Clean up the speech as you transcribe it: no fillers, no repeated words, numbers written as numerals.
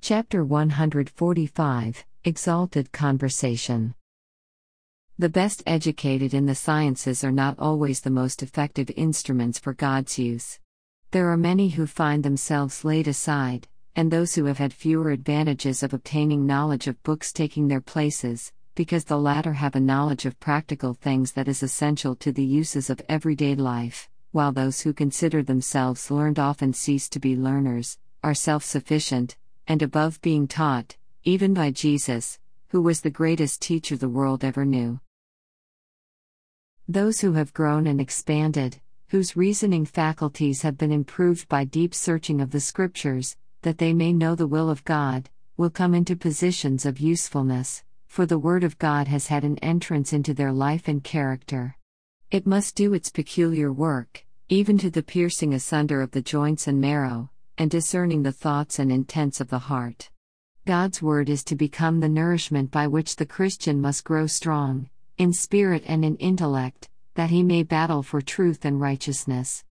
Chapter 145 Exalted Conversation. The best educated in the sciences are not always the most effective instruments for God's use. There are many who find themselves laid aside, and those who have had fewer advantages of obtaining knowledge of books taking their places, because the latter have a knowledge of practical things that is essential to the uses of everyday life, while those who consider themselves learned often cease to be learners, are self-sufficient, and above being taught, even by Jesus, who was the greatest teacher the world ever knew. Those who have grown and expanded, whose reasoning faculties have been improved by deep searching of the Scriptures, that they may know the will of God, will come into positions of usefulness, for the Word of God has had an entrance into their life and character. It must do its peculiar work, even to the piercing asunder of the joints and marrow, and discerning the thoughts and intents of the heart. God's Word is to become the nourishment by which the Christian must grow strong, in spirit and in intellect, that he may battle for truth and righteousness.